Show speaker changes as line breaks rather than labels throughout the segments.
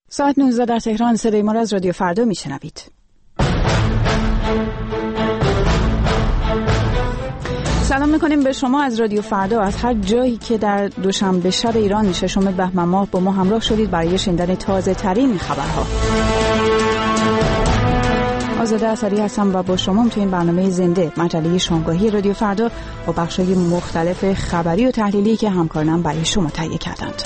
ساعت 19 در تهران. صدای ما را از رادیو فردا میشنوید. سلام میکنیم به شما از رادیو فردا، از هر جایی که در دوشنبه شب ایران 6 بهمن ماه با ما همراه شدید برای شنیدن تازه ترین خبرها. آزاده اثری هستم و با شما تو این برنامه زنده مجله شامگاهی رادیو فردا با بخش‌های مختلف خبری و تحلیلی که همکارانم برای شما تهیه کردند.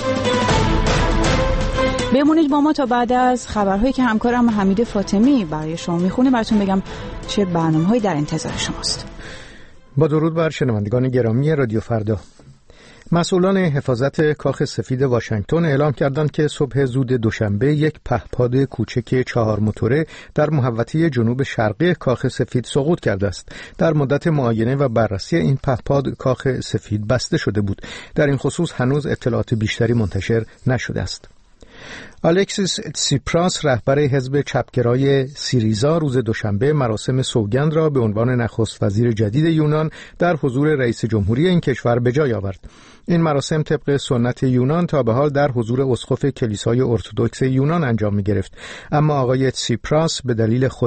بمونید با ما تا بعد از خبرهایی که همکارم حمید فاطمی برای شما میخونه براتون بگم چه برنامه‌هایی در انتظار شماست.
با درود بر شنوندگان گرامی رادیو فردا. مسئولان حفاظت کاخ سفید واشنگتن اعلام کردند که صبح زود دوشنبه یک پهپاد کوچک 4 موتوره در محوطه جنوب شرقی کاخ سفید سقوط کرده است. در مدت معاینه و بررسی این پهپاد کاخ سفید بسته شده بود. در این خصوص هنوز اطلاعات بیشتری منتشر نشده است. الکسیس تسیپراس رهبر حزب چپگرای سیریزا روز دوشنبه مراسم سوگند را به عنوان نخست وزیر جدید یونان در حضور رئیس جمهوری این کشور به جای آورد. این مراسم طبق سنت یونان تا به حال در حضور اسقف کلیسای ارتدوکس یونان انجام می گرفت، اما آقای تسیپراس به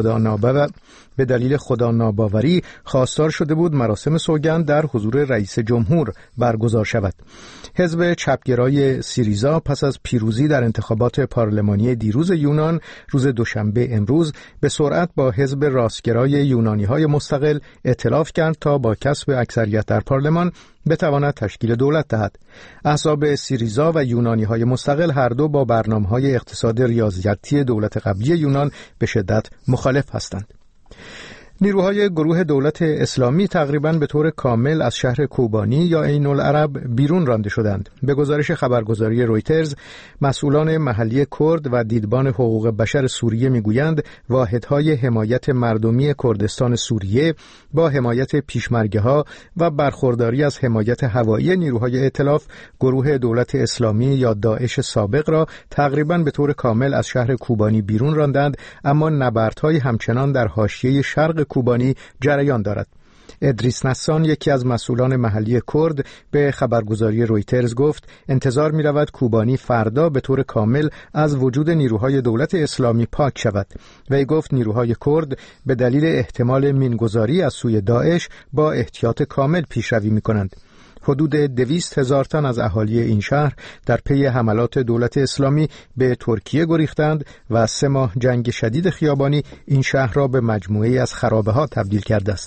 دلیل خدا ناباوری خواستار شده بود مراسم سوگند در حضور رئیس جمهور برگزار شود. حزب چپگرای سیریزا پس از پیروزی در انتخابات پارلمانی دیروز یونان روز دوشنبه امروز به سرعت با حزب راستگرای یونانی‌های مستقل ائتلاف کرد تا با کسب اکثریت در پارلمان بتواند تشکیل دولت دهد. احزاب سیریزا و یونانی‌های مستقل هر دو با برنامه‌های اقتصاد ریاضیاتی دولت قبلی یونان به شدت مخالف هستند. نیروهای گروه دولت اسلامی تقریباً به طور کامل از شهر کوبانی یا عین العرب بیرون رانده شدند. به گزارش خبرگزاری رویترز، مسئولان محلی کرد و دیدبان حقوق بشر سوریه میگویند واحدهای حمایت مردمی کردستان سوریه با حمایت پیشمرگه‌ها و برخورداری از حمایت هوایی نیروهای ائتلاف گروه دولت اسلامی یا داعش سابق را تقریباً به طور کامل از شهر کوبانی بیرون راندند، اما نبردهای همچنان در حاشیه شرق کوبانی جریان دارد. ادریس نسان، یکی از مسئولان محلی کرد، به خبرگزاری رویترز گفت انتظار می رود کوبانی فردا به طور کامل از وجود نیروهای دولت اسلامی پاک شود. وی گفت نیروهای کرد به دلیل احتمال مینگذاری از سوی داعش با احتیاط کامل پیشروی می کنند. حدود 200,000 تن از اهالی این شهر در پی حملات دولت اسلامی به ترکیه گریختند و 3 ماه جنگ شدید خیابانی این شهر را به مجموعه‌ای از خرابه‌ها تبدیل کرده است.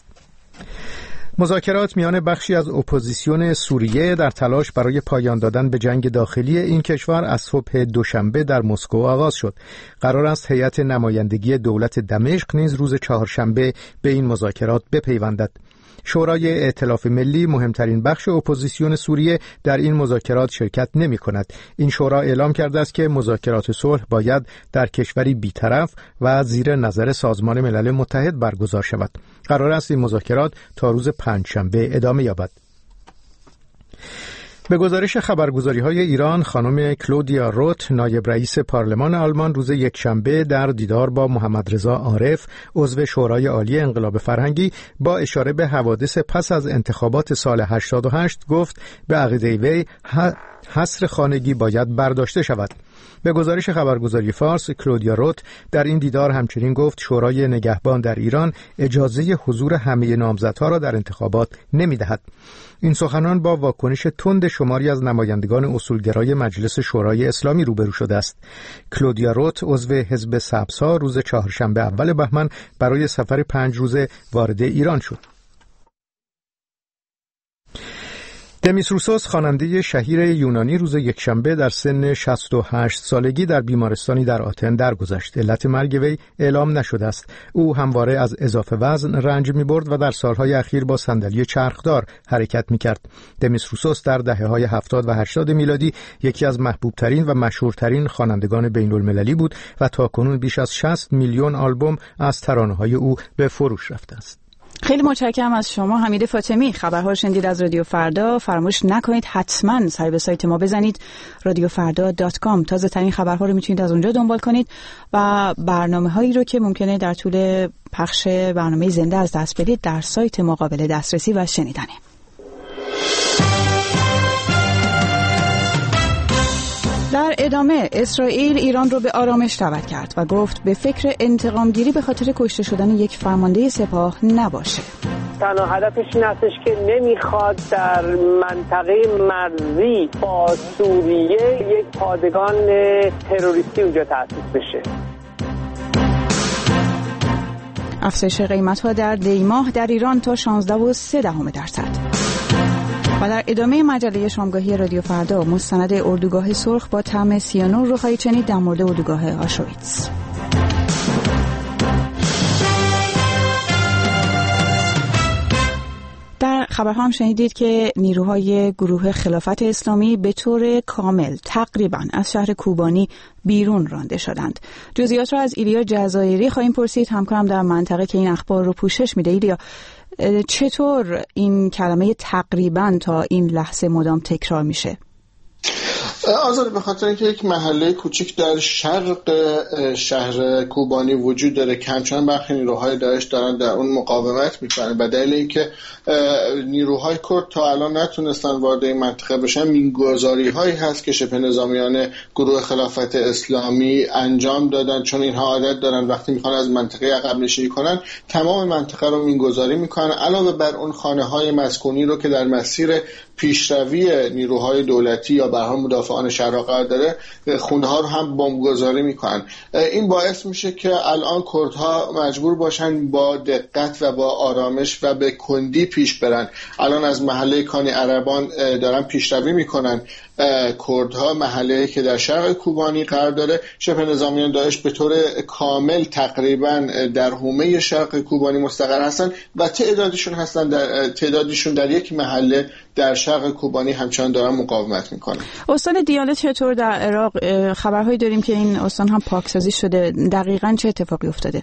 مذاکرات میان بخشی از اپوزیسیون سوریه در تلاش برای پایان دادن به جنگ داخلی این کشور از صبح دوشنبه در مسکو آغاز شد. قرار است هیئت نمایندگی دولت دمشق نیز روز چهارشنبه به این مذاکرات بپیوندد. شورای ائتلاف ملی، مهمترین بخش اپوزیسیون سوریه، در این مذاکرات شرکت نمی کند. این شورا اعلام کرده است که مذاکرات صلح باید در کشوری بی‌طرف و زیر نظر سازمان ملل متحد برگزار شود. قرار است این مذاکرات تا روز پنجشنبه ادامه یابد. به گزارش خبرگزاری‌های ایران، خانم کلودیا روت، نایب رئیس پارلمان آلمان، روز یکشنبه در دیدار با محمد رضا عارف، عضو شورای عالی انقلاب فرهنگی، با اشاره به حوادث پس از انتخابات سال 88 گفت به عقیده وی حصر خانگی باید برداشته شود. به گزارش خبرگزاری فارس، کلودیا روت در این دیدار همچنین گفت شورای نگهبان در ایران اجازه حضور همه نامزدها را در انتخابات نمی‌دهد. این سخنان با واکنش تند شماری از نمایندگان اصولگرای مجلس شورای اسلامی روبرو شده است. کلودیا روت، عضو حزب سبزها، روز چهارشنبه اول بهمن برای سفر 5 روزه وارد ایران شد. دمیس روسوس، خواننده شهیر یونانی، روز یکشنبه در سن 68 سالگی در بیمارستانی در آتن درگذشت. علت مرگ وی اعلام نشده است. او همواره از اضافه وزن رنج می‌برد و در سالهای اخیر با صندلی چرخدار حرکت می‌کرد. دمیس روسوس در دهه‌های 70 و 80 میلادی یکی از محبوب‌ترین و مشهورترین خوانندگان بین‌المللی بود و تاکنون بیش از 60 میلیون آلبوم از ترانه‌های او به فروش رفته است.
خیلی متشکرم از شما حمید فاطمی. خبرها رو شنیدید از رادیو فردا. فراموش نکنید حتما سر به سایت ما بزنید radiofarda.com. تازه ترین خبرها رو میتونید از اونجا دنبال کنید و برنامه‌هایی رو که ممکنه در طول پخش برنامه زنده از دست بدید در سایت ما قابل دسترسی و شنیدنه. در ادامه اسرائیل ایران رو به آرامش دعوت کرد و گفت به فکر انتقامگیری به خاطر کشته شدن یک فرمانده سپاه نباشه.
تنها هدفش این هستش که نمیخواد در منطقه مرزی با سوریه یک پادگان تروریستی اونجا تأسیس بشه.
افزایش قیمت‌ها در دی‌ماه در ایران تا 16.3%. و در ادامه مجله شامگاهی رادیو فردا مستند اردوگاه سرخ با طعم سیانور رو خواهید شنید در مورد اردوگاه آشویتس. در خبرها هم شنیدید که نیروهای گروه خلافت اسلامی به طور کامل تقریبا از شهر کوبانی بیرون رانده شدند. جزئیات را از ایلیا جزایری خواهیم پرسید، همکارم در منطقه که این اخبار رو پوشش میده. ایلیا، چطور این کلمه تقریبا تا این لحظه مدام تکرار میشه؟
آزاد، به خاطر اینکه یک محله کوچیک در شرق شهر کوبانی وجود داره که همچنان برخی نیروهای داعش دارن در اون مقاومت میکنن. به دلیل اینکه نیروهای کرد تا الان نتونستن وارد این منطقه بشن، مینگذاری هایی هست که شبه نظامیان گروه خلافت اسلامی انجام دادن، چون اینها عادت دارن وقتی میخوان از منطقه عقب نشینی کنن تمام منطقه رو مینگذاری میکنن، علاوه بر اون خانه های مسکونی رو که در مسیر پیشروی نیروهای دولتی یا به هر حال مدافعان شهر قرار داره خونه ها رو هم بمبگذاری میکنن. این باعث میشه که الان کردها مجبور باشن با دقت و با آرامش و به کندی پیش برن. الان از محله کانی عربان دارن پیشروی میکنن. کردها محله که در شرق کوبانی قرار داره، شبه نظامیان داعش به طور کامل تقریبا در حومه شرق کوبانی مستقر هستن و تعدادشون در یک محله در شرق کوبانی همچنان دارن مقاومت میکنن.
استان دیاله چطور در عراق؟ خبرهایی داریم که این استان هم پاکسازی شده. دقیقاً چه اتفاقی افتاده؟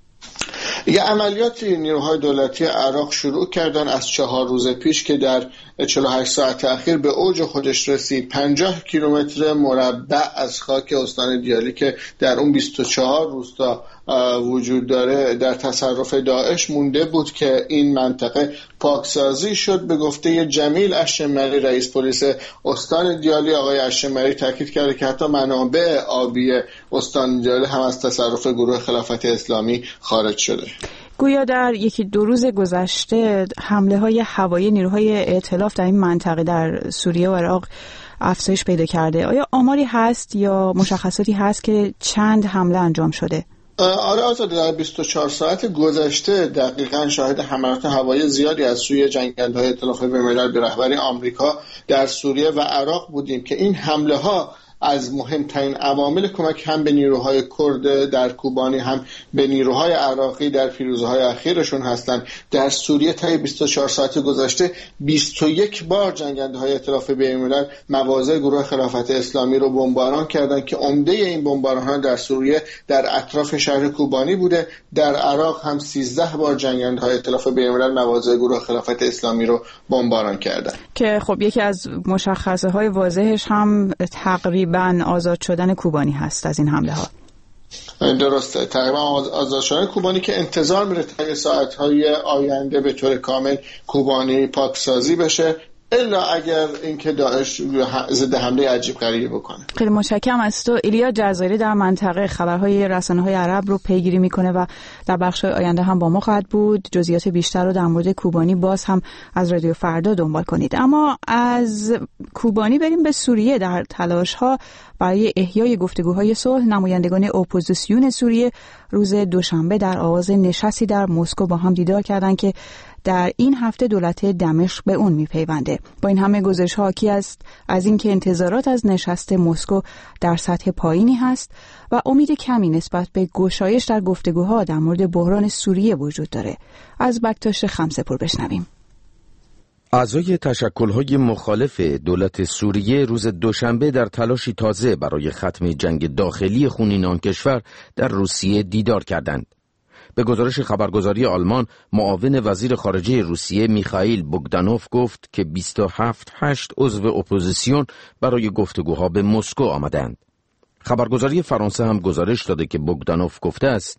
یه عملیاتی نیروهای دولتی عراق شروع کردن از 4 روز پیش که در 48 ساعت اخیر به اوج خودش رسید. 50 کیلومتر مربع از خاک استان دیالی که در اون 24 روستا وجود داره در تصرف داعش مونده بود که این منطقه پاکسازی شد. به گفته جمیل اشمری رئیس پلیس استان دیالی، آقای اشمری تاکید کرده که حتی منابع آبی استان دیالی هم از تصرف گروه خلافت اسلامی خارج شده.
گویا در 1-2 روز گذشته حمله های هوایی نیروهای ائتلاف در این منطقه در سوریه و عراق افزایش پیدا کرده. آیا آماری هست یا مشخصاتی هست که چند حمله انجام شده؟
آره آزاده، در 24 ساعت گذشته دقیقاً شاهد حملات هوایی زیادی از سوی جنگنده‌های ائتلاف بین‌الملل به رهبری آمریکا در سوریه و عراق بودیم که این حمله ها از مهمترین عوامل کمک هم به نیروهای کرد در کوبانی هم به نیروهای عراقی در پیروزی‌های اخیرشون هستند. در سوریه طی 24 ساعت گذشته 21 بار جنگنده‌های ائتلاف بین‌الملل مواضع گروه خلافت اسلامی رو بمباران کردند که عمده این بمباران‌ها در سوریه در اطراف شهر کوبانی بوده. در عراق هم 13 بار جنگنده‌های ائتلاف بین‌الملل مواضع گروه خلافت اسلامی رو بمباران کردند که
خب یکی از مشخصه‌های واضحش هم تقریبا آزاد شدن کوبانی هست از این حمله ها.
درسته، تقریبا آزاد شدن کوبانی که انتظار میره تا ساعت‌های آینده به طور کامل کوبانی پاکسازی بشه، الا اگر اینکه داعش ضد حمله عجیب غریبی بکنه.
خیلی متشکرم از تو. ایلیا جزایری در منطقه خبرهای رسانه‌های عرب رو پیگیری میکنه و در بخش آینده هم با ما خواهد بود. جزئیات بیشتر رو در مورد کوبانی باز هم از رادیو فردا دنبال کنید. اما از کوبانی بریم به سوریه. در تلاش‌ها برای احیای گفتگوهای صلح، نمایندگان اپوزیسیون سوریه روز دوشنبه در آغاز نشستی در مسکو با هم دیدار کردند که در این هفته دولت دمشق به اون میپیونده. با این همه گزارش‌ها حاکی است از اینکه انتظارات از نشست مسکو در سطح پایینی هست و امید کمی نسبت به گشایش در گفتگوها در مورد بحران سوریه وجود داره. از بکتاش خمسه‌پور بشنویم.
اعضای تشکل‌های مخالف دولت سوریه روز دوشنبه در تلاشی تازه برای ختم جنگ داخلی خونین آن کشور در روسیه دیدار کردند. به گزارش خبرگزاری آلمان، معاون وزیر خارجه روسیه میخائیل بوگدانوف گفت که 27 عضو اپوزیسیون برای گفتگوها به مسکو آمدند. خبرگزاری فرانسه هم گزارش داده که بوگدانوف گفته است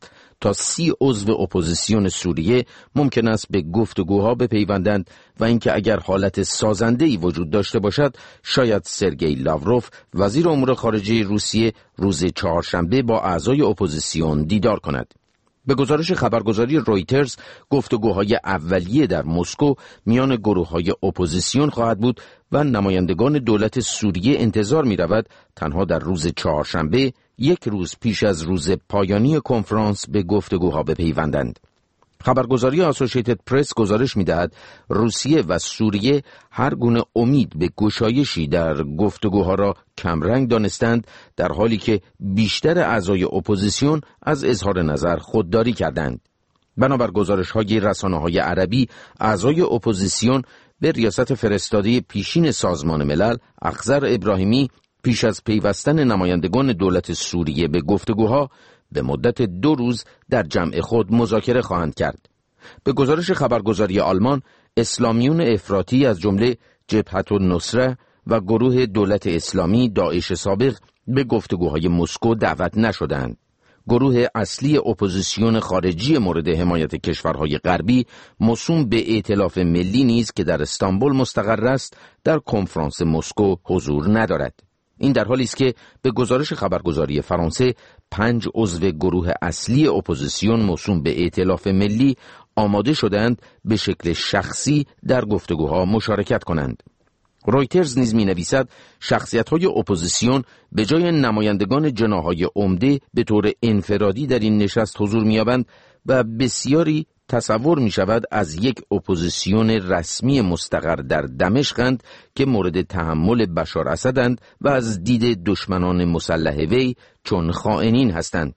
تا 30 عضو اپوزیسیون سوریه ممکن است به گفتگوها بپیوندند و اینکه اگر حالت سازنده‌ای وجود داشته باشد شاید سرگئی لاوروف وزیر امور خارجه روسیه روز چهارشنبه با اعضای اپوزیسیون دیدار کند. به گزارش خبرگزاری رویترز گفتگوهای اولیه در مسکو میان گروه‌های اپوزیسیون خواهد بود و نمایندگان دولت سوریه انتظار می‌رود تنها در روز چهارشنبه، یک روز پیش از روز پایانی کنفرانس، به گفتگوها بپیوندند. خبرگزاری آسوشیتد پرس گزارش می‌دهد روسیه و سوریه هر گونه امید به گشایشی در گفتگوها را کمرنگ دانستند، در حالی که بیشتر اعضای اپوزیسیون از اظهار نظر خودداری کردند. بنابر گزارش‌های رسانه‌های عربی، اعضای اپوزیسیون به ریاست فرستاده پیشین سازمان ملل اخضر ابراهیمی پیش از پیوستن نمایندگان دولت سوریه به گفتگوها به مدت 2 روز در جمع خود مذاکره خواهند کرد. به گزارش خبرگزاری آلمان، اسلامیون افراطی از جمله جبهت النصره و گروه دولت اسلامی داعش سابق به گفتگوهای مسکو دعوت نشدند. گروه اصلی اپوزیسیون خارجی مورد حمایت کشورهای غربی، موسوم به ائتلاف ملی نیز که در استانبول مستقر است، در کنفرانس مسکو حضور ندارد. این در حالی است که به گزارش خبرگزاری فرانسه 5 عضو گروه اصلی اپوزیسیون موسوم به ائتلاف ملی آماده شدند به شکل شخصی در گفتگوها مشارکت کنند. رویترز نیز می‌نویسد شخصیت‌های اپوزیسیون به جای نمایندگان جناح‌های عمده به طور انفرادی در این نشست حضور می‌یابند و بسیاری تصور می شود از یک اپوزیسیون رسمی مستقر در دمشقند که مورد تحمل بشار اسدند و از دید دشمنان مسلح وی چون خائنین هستند.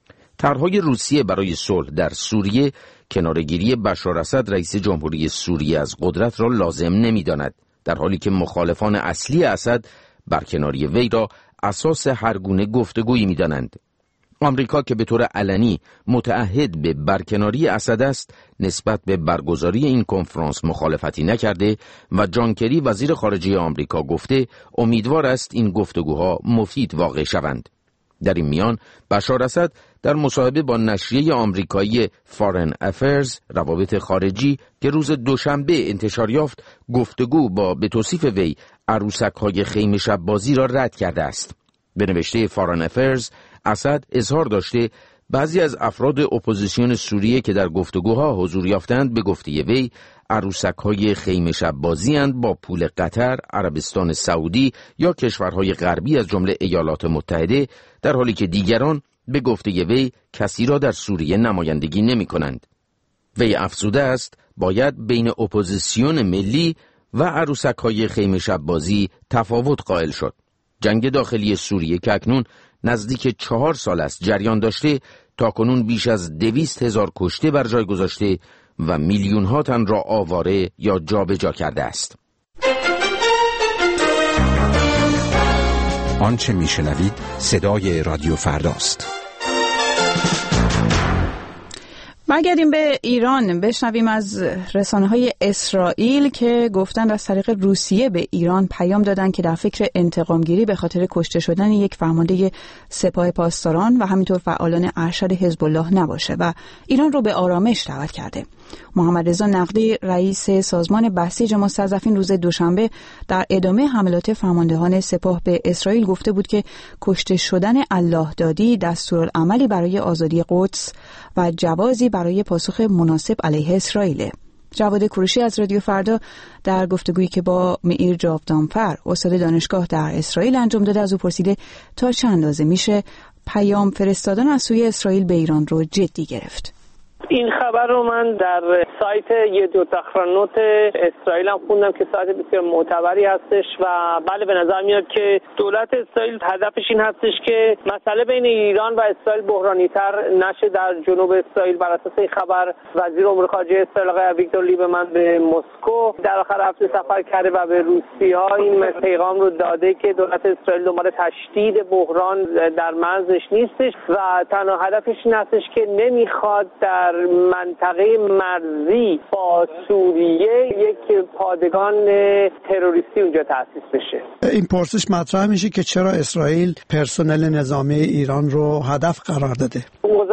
طرحهای روسیه برای صلح در سوریه کنارگیری بشار اسد رئیس جمهوری سوریه از قدرت را لازم نمی‌داند، در حالی که مخالفان اصلی اسد برکناری وی را اساس هر گونه گفتگویی می‌دانند. آمریکا که به طور علنی متعهد به برکناری اسد است، نسبت به برگزاری این کنفرانس مخالفتی نکرده و جان کری وزیر خارجه آمریکا گفته امیدوار است این گفتگوها مفید واقع شوند. در این میان بشار اسد در مصاحبه با نشریه آمریکایی فارن افیرز روابط خارجی که روز دوشنبه انتشار یافت، گفتگو با به توصیف وی عروسک‌های خیمه شب بازی را رد کرده است. به نوشته فارن افیرز، اسد اظهار داشته بعضی از افراد اپوزیسیون سوریه که در گفتگوها حضور یافتند به گفته وی عروسک‌های خیمه شب بازی‌اند با پول قطر، عربستان سعودی یا کشورهای غربی از جمله ایالات متحده، در حالی که دیگران به گفته وی کسی را در سوریه نمایندگی نمی‌کنند. وی افزوده است باید بین اپوزیسیون ملی و عروسک‌های خیمه شب بازی تفاوت قائل شد. جنگ داخلی سوریه که اکنون نزدیک 4 سال است جریان داشته، تاکنون بیش از 200,000 کشته بر جای گذاشته و میلیون‌ها تن را آواره یا جابجا کرده است.
آنچه میشنوید صدای رادیو فرداست.
برگردیم به ایران، بشنویم از رسانه‌های اسرائیل که گفتند از طریق روسیه به ایران پیام دادن که در فکر انتقامگیری به خاطر کشته شدن یک فرمانده سپاه پاسداران و همینطور فعالان ارشد حزب الله نباشه و ایران رو به آرامش دعوت کرده. محمد رضا نقدی رئیس سازمان بسیج مستضعفین روز دوشنبه در ادامه حملات فرماندهان سپاه به اسرائیل گفته بود که کشته شدن الله دادی دستورالعملی برای آزادی قدس و جوازی برای پاسخ مناسب علیه اسرائیل. جواد کوروشی از رادیو فردا در گفتگویی که با معیر جاودانفر استاد دانشگاه در اسرائیل انجام داده از او پرسیده تا چه اندازه میشه پیام فرستادن از سوی اسرائیل به ایران رو جدی گرفت.
این خبر رو من در سایت یدیوت اخرانوت اسرائیل هم خوندم که سایت بسیار معتبری هستش و بله به نظر میاد که دولت اسرائیل هدفش این هستش که مسئله بین ایران و اسرائیل بحرانی تر نشه. در جنوب اسرائیل بر اساس این خبر وزیر امور خارجه اسرائیل آقای ویکتور لیبرمن به مسکو در آخر هفته سفر کرده و به روسیه‌ها این پیغام رو داده که دولت اسرائیل دنبال تشدید بحران در مرزش نیستش و تنها هدفش این هستش که نمیخواد در منطقه مرزی با سوریه یک پادگان تروریستی اونجا تأسیس بشه.
این پرسش مطرح میشه که چرا اسرائیل پرسنل نظامی ایران رو هدف قرار داده؟
گزارش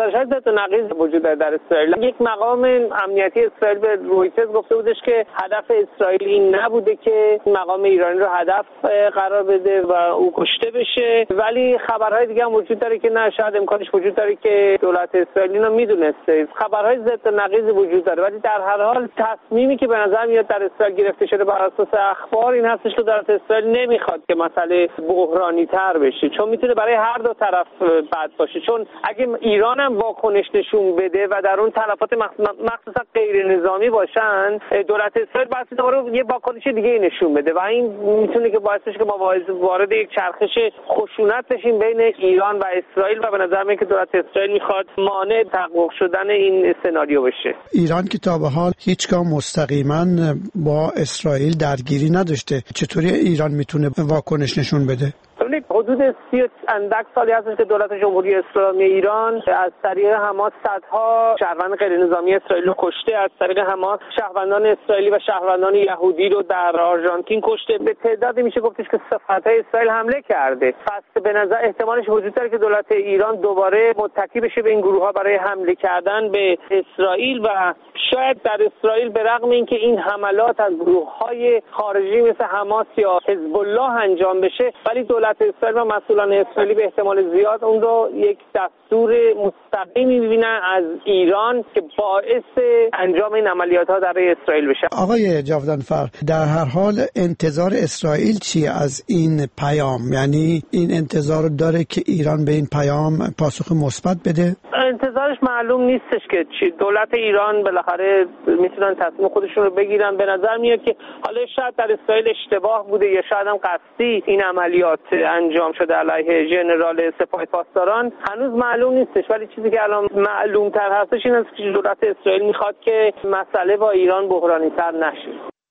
گزارش‌های ضد و نقیض وجود داره در اسرائیل. یک مقام امنیتی اسرائیل به رویترز گفته بودش که هدف اسرائیل این نبوده که مقام ایرانی رو هدف قرار بده و او کشته بشه، ولی خبرهای دیگه هم وجود داره که نه، شاید امکانش وجود داره که دولت اسرائیل اینو میدونسته. خبرهای ضد و نقیض وجود داره، ولی در هر حال تصمیمی که به نظر میاد در اسرائیل گرفته شده بر اساس اخبار این هستش که دولت اسرائیل نمیخواد که مسئله بحرانی تر بشه، چون میتونه برای هر دو طرف بد باشه. چون اگه ایران هم واکنش نشون بده و در اون تلفات مخصوصا غیر نظامی باشن، دولت اسرائیل باید دوباره یه واکنش دیگه نشون بده و این میتونه که باعث بشه که ما وارد یک چرخش خشونت بشیم بین ایران و اسرائیل و به نظر میاد که دولت اسرائیل میخواد مانع تحقق شدن این سناریو بشه.
ایران که تا به حال هیچگاه مستقیما با اسرائیل درگیری نداشته، چطوری ایران میتونه واکنش نشون بده؟
حدود 30 اندک سالی هستش که دولت جمهوری اسلامی ایران از طریق حماس صدها شهروند غیر نظامی اسرائیل رو کشته، از طریق حماس شهروندان اسرائیلی و شهروندان یهودی رو در آرژانتین کشته. به تعدادی میشه گفتش که سفارت‌های اسرائیل حمله کرده. پس به نظر احتمالش وجود داره که دولت ایران دوباره متکی بشه به این گروه‌ها برای حمله کردن به اسرائیل و شاید در اسرائیل به رغم اینکه این حملات از گروه‌های خارجی مثل حماس یا حزب الله انجام بشه، ولی دولت اسرائیل و مسئولان اسرائیلی به احتمال زیاد اون رو یک دستور مستقیمی می‌بینن از ایران که باعث انجام این عملیات‌ها در اسرائیل بشه.
آقای جاودانفر، در هر حال انتظار اسرائیل چیه از این پیام؟ یعنی این انتظار داره که ایران به این پیام پاسخ مثبت بده؟
انتظارش معلوم نیستش که چی. دولت ایران بالاخره میتونن تصمیم خودشون رو بگیرن. به نظر میاد که حالا شاید در اسرائیل اشتباه بوده یا شاید هم قصدی این عملیات انجام شده علیه ژنرال سپاه پاسداران، هنوز معلوم نیستش، ولی چیزی که الان معلوم تر هستش این است که دولت اسرائیل میخواد که مسئله با ایران بحرانی تر نشه.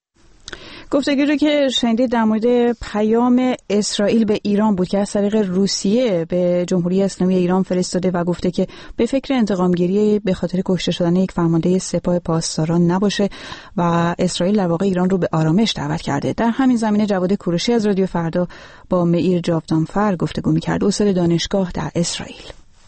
گفتگویی رو که شنیدید در مورد پیام اسرائیل به ایران بود که از طریق روسیه به جمهوری اسلامی ایران فرستاده و گفته که به فکر انتقامگیری به خاطر کشته شدن یک فرمانده سپاه پاسداران نباشه و اسرائیل در واقع ایران رو به آرامش دعوت کرده. در همین زمینه جواد کوروشی از رادیو فردا با مئیر جاودانفر گفتگو می‌کرد، استاد دانشگاه در اسرائیل.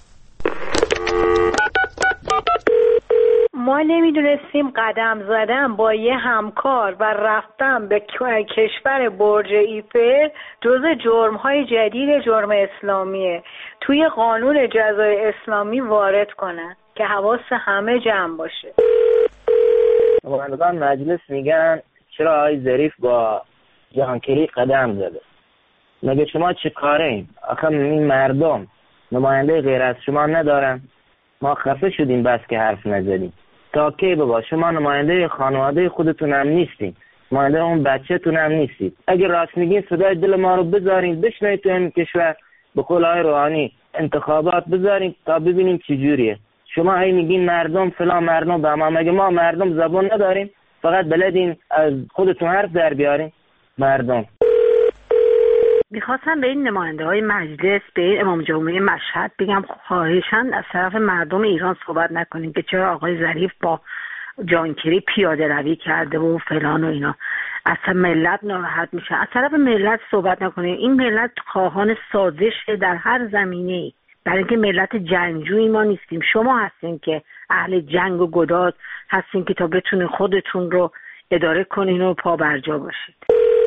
ما نمیدونستیم قدم زدن با یه همکار و رفتن به کشور برج ایفل جزء جرم‌های جدید جرم اسلامیه، توی قانون جزای اسلامی وارد کنن که حواس همه جمع باشه.
نمایندگان مجلس میگن چرا آقای ظریف با جهانگیری قدم زده؟ مگه شما چه کارین؟ آخه این مردم نماینده غیر از شما ندارن؟ ما خفه شدیم بس که حرف نزدیم. تا کی بابا؟ شما نماینده خانواده خودتون هم نیستین، نماینده اون بچه‌تون هم نیستید. اگه راست میگین صدای دل ما رو بذارین بشنوید تو این کشور، به قول آقای روحانی انتخابات بذارین تا ببینیم چه جوریه. شما هی میگین مردم فلان مردم به ما، مگه ما مردم زبان نداریم؟ فقط بلدین از خودتون حرف در بیارین. مردم
میخواستم به این نماینده های مجلس، به این امام جمعه مشهد بگم خواهشاً از طرف مردم ایران صحبت نکنین که چرا آقای ظریف با جانکری پیاده روی کرده و فلان و اینا، اصلا ملت ناراحت میشه. از طرف ملت صحبت نکنین. این ملت خواهان سازش در هر زمینه‌ای، برای اینکه ملت جنگجویی ما نیستیم. شما هستین که اهل جنگ و گداز هستین که تا بتونین خودتون رو اداره کنین و پا برجا باشید.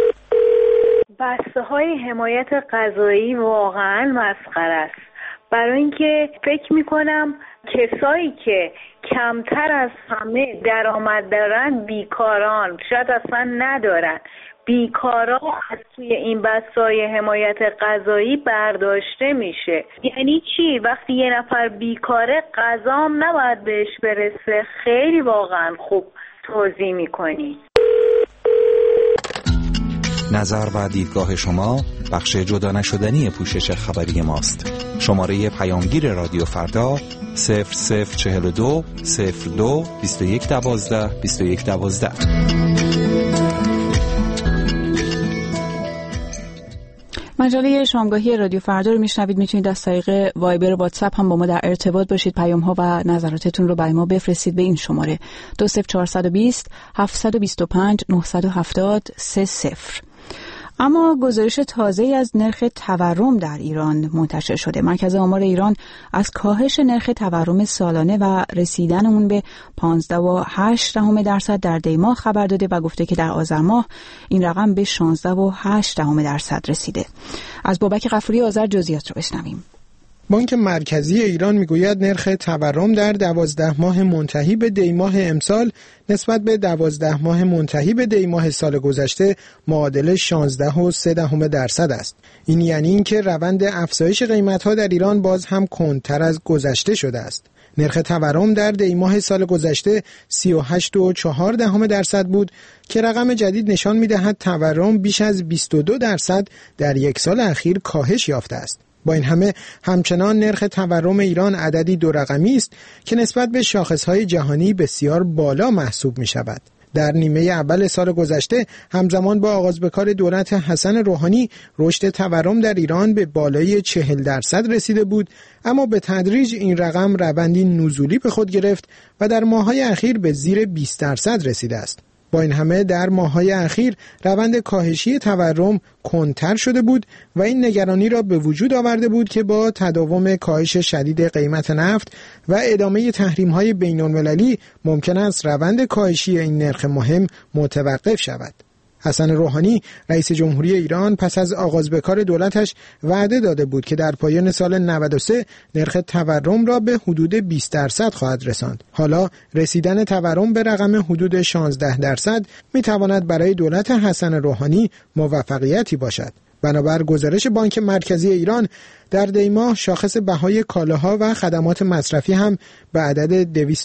بسته های حمایت غذایی واقعا مسخره است، برای اینکه فکر میکنم کسایی که کمتر از همه درآمد دارن بیکاران، شاید اصلا ندارن. بیکارا از توی این بسته های حمایت غذایی برداشته میشه. یعنی چی؟ وقتی یه نفر بیکاره غذا هم نباید بهش برسه. خیلی واقعا خوب توضیح میکنی.
نظر و دیدگاه شما بخش جدا نشدنی پوشش خبری ماست. شماره پیامگیر رادیو فردا 0042 02 2112 2112.
مجله شامگاهی رادیو فردا رو میشنوید. میتونید از طریق وایبر و واتساپ هم با ما در ارتباط باشید. پیام ها و نظراتتون رو برای ما بفرستید به این شماره 20420 725 970 30. اما گزارش تازه‌ای از نرخ تورم در ایران منتشر شده. مرکز آمار ایران از کاهش نرخ تورم سالانه و رسیدن اون به 15.8% در دی ماه خبر داده و گفته که در آذر ماه این رقم به 16.8% رسیده. از بابک غفوری آذر جزئیات رو بشنویم.
بانک مرکزی ایران میگوید نرخ تورم در 12 ماه منتهی به دی ماه امسال نسبت به 12 ماه منتهی به دی ماه سال گذشته معادل 16.3% است. این یعنی اینکه روند افزایش قیمت‌ها در ایران باز هم کندتر از گذشته شده است. نرخ تورم در دی ماه سال گذشته 38.4% بود که رقم جدید نشان می‌دهد تورم بیش از 22% در یک سال اخیر کاهش یافته است. با این همه همچنان نرخ تورم ایران عددی دو رقمی است که نسبت به شاخص‌های جهانی بسیار بالا محسوب می‌شود. در نیمه اول سال گذشته همزمان با آغاز به کار دولت حسن روحانی رشد تورم در ایران به بالای 40% رسیده بود، اما به تدریج این رقم روندی نزولی به خود گرفت و در ماه‌های اخیر به زیر 20% رسیده است. با این همه در ماه‌های اخیر روند کاهشی تورم کندتر شده بود و این نگرانی را به وجود آورده بود که با تداوم کاهش شدید قیمت نفت و ادامه تحریم‌های بین‌المللی ممکن است روند کاهشی این نرخ مهم متوقف شود. حسن روحانی رئیس جمهوری ایران پس از آغاز به کار دولتش وعده داده بود که در پایان سال 93 نرخ تورم را به حدود 20% خواهد رساند. حالا رسیدن تورم به رقم حدود 16% میتواند برای دولت حسن روحانی موفقیتی باشد. بنابر گزارش بانک مرکزی ایران در دی ماه شاخص بهای کالاها و خدمات مصرفی هم به عدد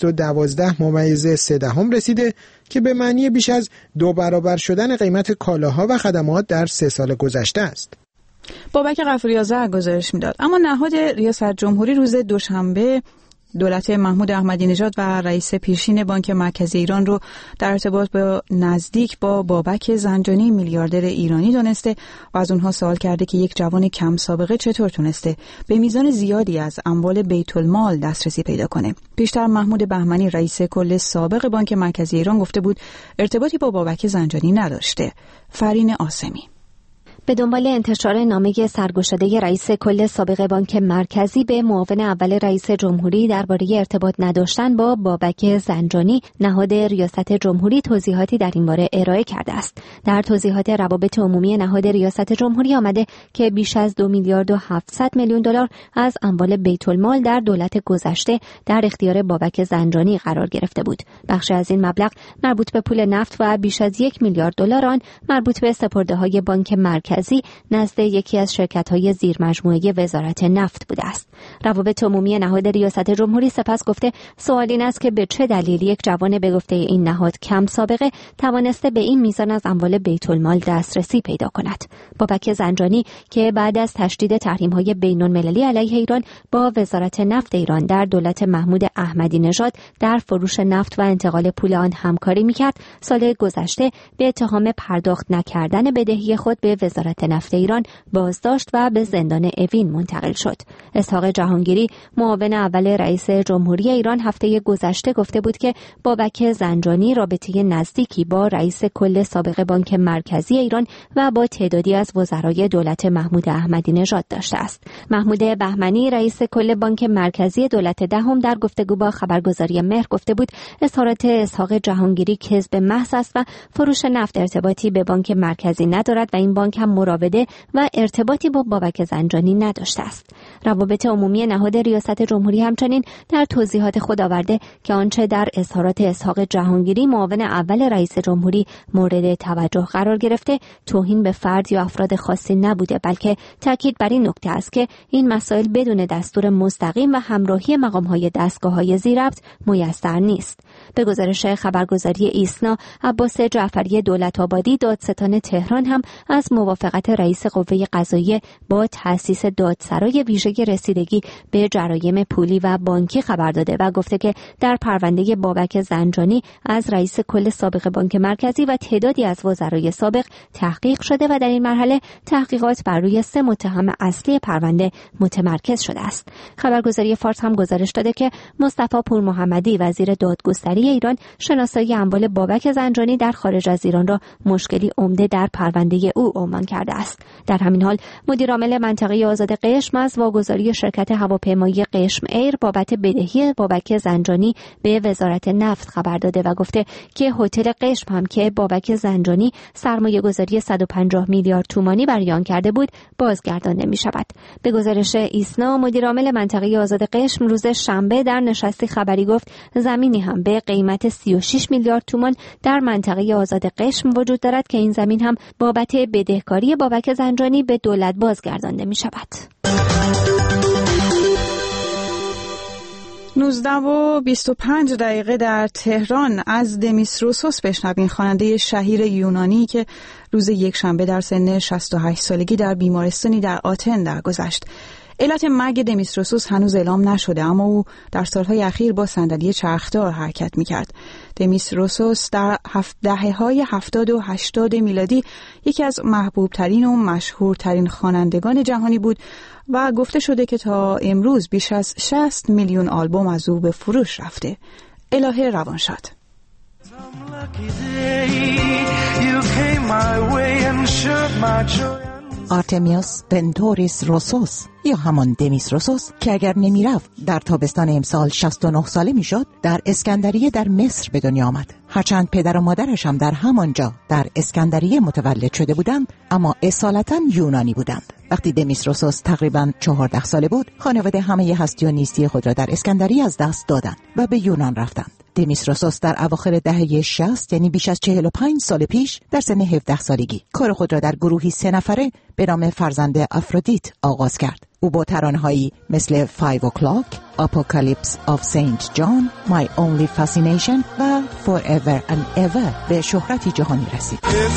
212.3 رسیده که به معنی بیش از 2 برابر شدن قیمت کالاها و خدمات در 3 سال گذشته است.
بابک غفوری آذر گزارش میداد. اما نهاد ریاست جمهوری روز دوشنبه دولت محمود احمدی نژاد و رئیس پیشین بانک مرکزی ایران رو در ارتباط نزدیک با بابک زنجانی میلیاردر ایرانی دانسته و از اونها سوال کرده که یک جوان کم سابقه چطور تونسته به میزان زیادی از اموال بیت المال دسترسی پیدا کنه. پیشتر محمود بهمنی رئیس کل سابق بانک مرکزی ایران گفته بود ارتباطی با بابک زنجانی نداشته. فرین آسمی
به دنبال انتشار نامه سرگشاده رئیس کل سابق بانک مرکزی به معاون اول رئیس جمهوری درباره ارتباط نداشتن با بابک زنجانی، نهاد ریاست جمهوری توضیحاتی در این باره ارائه کرده است. در توضیحات روابط عمومی نهاد ریاست جمهوری آمده که بیش از 2 میلیارد و 700 میلیون دلار از اموال بیت المال در دولت گذشته در اختیار بابک زنجانی قرار گرفته بود. بخشی از این مبلغ مربوط به پول نفت و بیش از 1 میلیارد دلار آن مربوط به سپرده‌های بانک مرکزی نزد یکی از شرکت‌های زیرمجموعه وزارت نفت بوده است. روابط عمومی نهاد ریاست جمهوری سپس گفته سوال این است که به چه دلیل یک جوان به گفته این نهاد کم سابقه توانسته به این میزان از اموال بیت المال دسترسی پیدا کند. بابک زنجانی که بعد از تشدید تحریم‌های بین‌المللی علیه ایران با وزارت نفت ایران در دولت محمود احمدی نژاد در فروش نفت و انتقال پول آن همکاری می‌کرد، سال گذشته به اتهام پرداخت نکردن بدهی خود به وزارت نفت ایران بازداشت و به زندان اوین منتقل شد. اسحاق جهانگیری معاون اول رئیس جمهوری ایران هفته گذشته گفته بود که بابک زنجانی رابطه نزدیکی با رئیس کل سابق بانک مرکزی ایران و با تعدادی از وزرای دولت محمود احمدی نژاد داشته است. محمود بهمنی رئیس کل بانک مرکزی دولت دهم در گفتگو با خبرگزاری مهر گفته بود اظهارات اسحاق جهانگیری کذب محض است و فروش نفت ارتباطی به بانک مرکزی ندارد و این بانک هم مراوده و ارتباطی با بابک زنجانی نداشته است. روابط عمومی نهاد ریاست جمهوری همچنین در توضیحات خود آورده که آنچه در اظهارات اسحاق جهانگیری معاون اول رئیس جمهوری مورد توجه قرار گرفته توهین به فرد یا افراد خاصی نبوده، بلکه تاکید بر این نکته است که این مسائل بدون دستور مستقیم و همراهی مقام‌های دستگاه‌های ذی‌ربط میسر نیست. به گزارش خبرگزاری ایسنا، عباس جعفری دولت‌آبادی دادستان تهران هم از موافقت رئیس قوه قضاییه با تأسیس دادسرای ویژه رسیدگی به جرایم پولی و بانکی خبر داده و گفته که در پرونده بابک زنجانی از رئیس کل سابق بانک مرکزی و تعدادی از وزرای سابق تحقیق شده و در این مرحله تحقیقات بر روی 3 متهم اصلی پرونده متمرکز شده است. خبرگزاری فارس هم گزارش داده که مصطفی پورمحمدی وزیر دادگستری ایران شناسایی اموال بابک زنجانی در خارج از ایران را مشکلی عمده در پرونده او عنوان کرده است. در همین حال مدیرعامل منطقه آزاد قشم از واگذاری شرکت هواپیمایی قشم ایر بابت بدهی بابک زنجانی به وزارت نفت خبر داده و گفته که هتل قشم هم که بابک زنجانی سرمایه‌گذاری 150 میلیارد تومانی بر آن کرده بود بازگردانده می‌شود. به گزارش ایسنا، مدیرعامل منطقه آزاد قشم روز شنبه در نشستی خبری گفت زمینی هم به قیمت 36 میلیارد تومان در منطقه آزاد قشم وجود دارد که این زمین هم بابت بدهکاری بابک زنجانی به دولت بازگردانده می‌شود.
19:25 در تهران از دمیس روسوس بشنوین، خواننده شهیر یونانی که روز یکشنبه در سن 68 سالگی در بیمارستانی در آتن درگذشت. علت مرگ دمیس روسوس هنوز اعلام نشده، اما او در سالهای اخیر با صندلی چرخدار حرکت می‌کرد. دمیس روسوس در دهه‌های 70 و 80 میلادی یکی از محبوب‌ترین و مشهورترین خوانندگان جهانی بود و گفته شده که تا امروز بیش از 60 میلیون آلبوم از او به فروش رفته. الهه روانشاد.
آرتمیوس بنتوریس روسوس یا همان دمیس روسوس که اگر نمیرفت در تابستان امسال 69 ساله میشد، در اسکندریه در مصر به دنیا آمد. هرچند پدر و مادرش هم در همانجا در اسکندریه متولد شده بودند، اما اصالتا یونانی بودند. وقتی دمیس روسوس تقریباً 14 ساله بود، خانواده همه هستی و نیستی خود را در اسکندریه از دست دادند و به یونان رفتند. دمیس روسوس در اواخر دهه 60 یعنی بیش از 45 سال پیش در سن 17 سالگی کار خود را در گروهی 3 نفره به نام فرزند آفرودیت آغاز کرد. او با ترانه‌هایی مثل 5 o'clock، Apocalypse of Saint John، My Only Fascination و Forever and Ever به شهرتی جهانی رسید.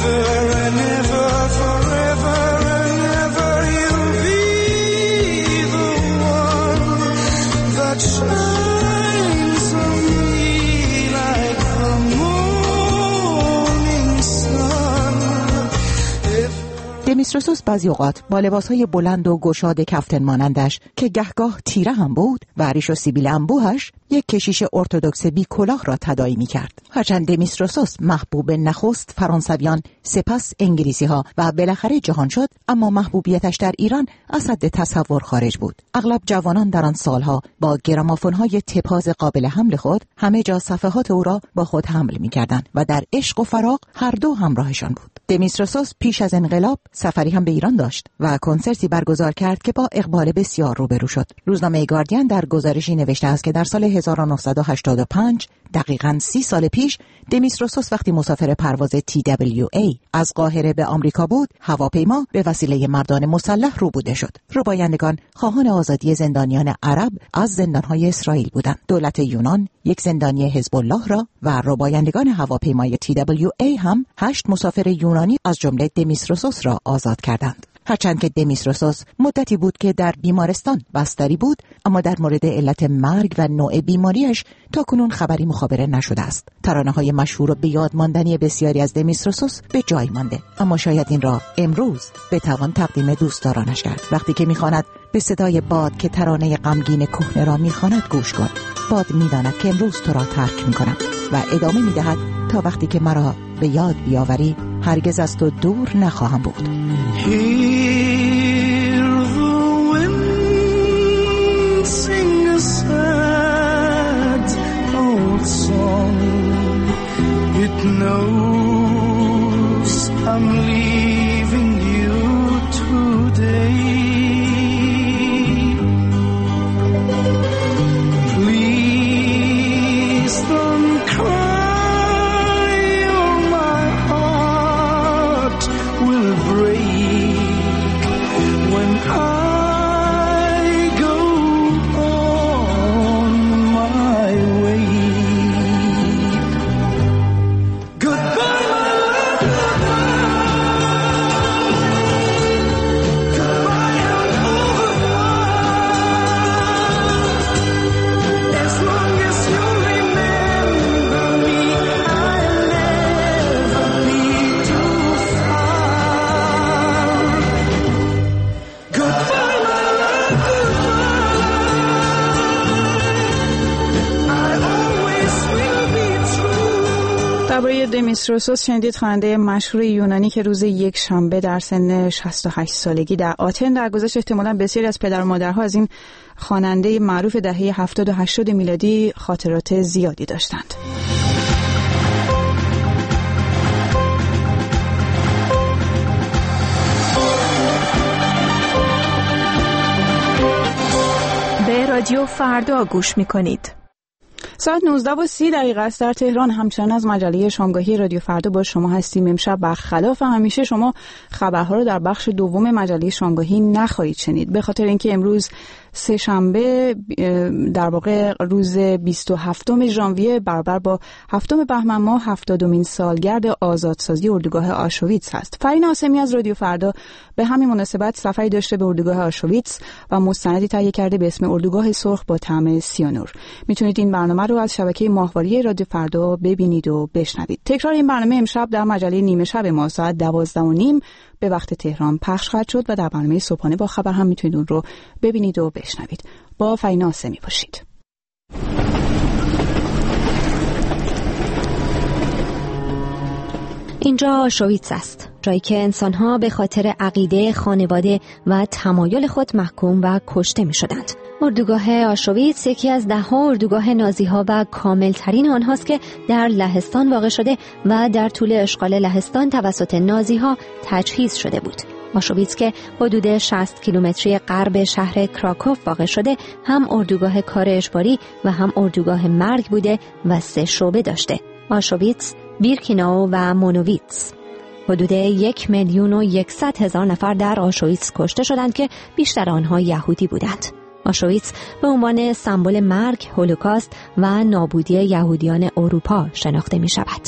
دمیس روسوس بعضی اوقات با لباسهای بلند و گشاد کفتن مانندش که گهگاه تیره هم بود و ریش و سیبیل انبوهش یک کشیش ارتدوکس بی کلاه را تداعی می‌کرد. هرچند دمیس روسوس محبوب نخست فرانسویان، سپس انگلیسی‌ها و بالاخره جهان شد، اما محبوبیتش در ایران از حد تصور خارج بود. اغلب جوانان در آن سالها با گرامافون‌های تپاز قابل حمل خود همه جا صفحات او را با خود حمل می‌کردند و در عشق و فراق هر دو همراهشان بود. دمیس روسوس پیش از انقلاب سفری هم به ایران داشت و کنسرتی برگزار کرد که با اقبال بسیار روبرو شد. روزنامه گاردین در گزارشی نوشته است که در سال 1985 دقیقاً 30 سال پیش دمیس روسوس وقتی مسافر پرواز TWA از قاهره به آمریکا بود، هواپیما به وسیله مردان مسلح روبوده شد. ربایندگان خواهان آزادی زندانیان عرب از زندانهای اسرائیل بودند. دولت یونان یک زندانی حزب الله را و ربایندگان هواپیمای TWA هم 8 مسافر یونانی از جمله دمیس روسوس را آزاد کردند. هرچند که دمیس روسوس مدتی بود که در بیمارستان بستری بود، اما در مورد علت مرگ و نوع بیماریش تاکنون خبری مخابره نشده است. ترانه‌های مشهور و به یاد ماندنی بسیاری از دمیس روسوس به جای مانده، اما شاید این را امروز بتوان تقدیم دوستدارانش کرد. وقتی که می‌خواند به صدای باد که ترانه غمگین کهنه را می‌خواند گوش کن. باد می‌داند که امروز تو را ترک می‌کنم و ادامه می‌دهد تا وقتی که مرا به یاد بیاوری هرگز از تو دور نخواهم بود.
Hear the wind sing a sad old song. It knows I'm leaving you today. Please don't cry or my heart will break.
دمیستروسوس شنیدید، خواننده مشهور یونانی که روز یک شنبه در سن 68 سالگی در آتن درگذشت. احتمالاً بسیاری از پدر و مادرها از این خواننده معروف دهه 70 و 80 میلادی خاطرات زیادی داشتند.
به رادیو فردا گوش می‌کنید.
ساعت 19:30 است در تهران. همچنان از مجله شامگاهی رادیو فردا با شما هستیم. امشب برخلاف همیشه شما خبرها رو در بخش دوم مجله شامگاهی نخواهید شنید، به خاطر اینکه امروز سه شنبه، در واقع روز 27 ژانویه برابر با 7 بهمن ماه 70مین سالگرد آزادسازی اردوگاه آشویتس هست. فرین آسمی از رادیو فردا به همین مناسبت سفری داشته به اردوگاه آشویتس و مستندی تهیه کرده به اسم اردوگاه سرخ با طعم سیانور. میتونید این برنامه رو از شبکه ماهواره رادیو فردا ببینید و بشنوید. تکرار این برنامه امشب در مجله نیمه شب ما ساعت 12:30 به وقت تهران پخش خواهد شد و در برنامه صبحانه با خبر هم میتونید اون رو ببینید و بشنوید. با فرین آسمی باشید.
اینجا آشویتس است، جایی که انسان‌ها به خاطر عقیده، خانواده و تمایل خود محکوم و کشته می‌شدند. اردوگاه آشویتس یکی از 10 اردوگاه نازی‌ها و کاملترین آنهاست که در لهستان واقع شده و در طول اشغال لهستان توسط نازی‌ها تجهیز شده بود. آشویتس که حدود 60 کیلومتری غرب شهر کراکوف واقع شده، هم اردوگاه کار اجباری و هم اردوگاه مرگ بوده و 3 شعبه داشته: آشویتس، بیرکیناو و مونوویتس. حدود 1,100,000 نفر در آشویتس کشته شدند که بیشتر آنها یهودی بودند. آشویتس به عنوان سمبل مرگ، هولوکاست و نابودی یهودیان اروپا شناخته می شود.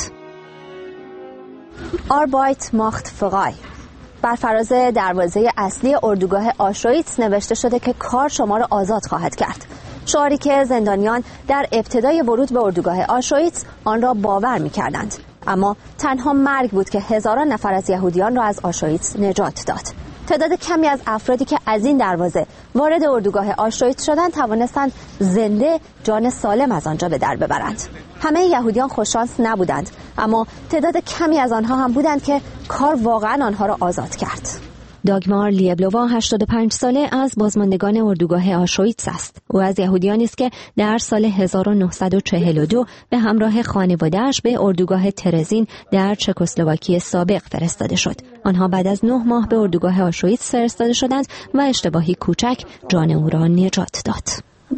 آربایت ماخت فغای بر فراز دروازه اصلی اردوگاه آشویتس نوشته شده که کار شما را آزاد خواهد کرد. شعاری که زندانیان در ابتدای ورود به اردوگاه آشویتس آن را باور می کردند. اما تنها مرگ بود که هزاران نفر از یهودیان را از آشویتس نجات داد. تعداد کمی از افرادی که از این دروازه وارد اردوگاه آشویتس شدند توانستند زنده جان سالم از آنجا به در ببرند. همه یهودیان خوششانس نبودند، اما تعداد کمی از آنها هم بودند که کار واقعا آنها را آزاد کرد. داگمار لیبلووا 85 ساله از بازماندگان اردوگاه آشویتس است. او از یهودیانی است که در سال 1942 به همراه خانواده‌اش به اردوگاه ترزین در چکسلواکی سابق فرستاده شد. آنها بعد از 9 ماه به اردوگاه آشویتس فرستاده شدند و اشتباهی کوچک جان او را نجات داد.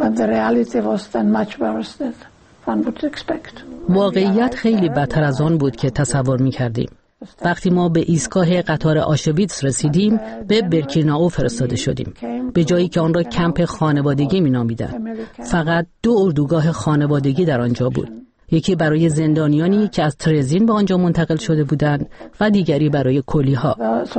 واقعیت خیلی بدتر از آن بود که تصور می‌کردیم. وقتی ما به ایستگاه قطار آشویتس رسیدیم، به بیرکیناو فرستاده شدیم، به جایی که آن را کمپ خانوادگی می‌نامیدند. فقط 2 اردوگاه خانوادگی در آنجا بود. یکی برای زندانیانی که از ترزین به آنجا منتقل شده بودند و دیگری برای کلی‌ها.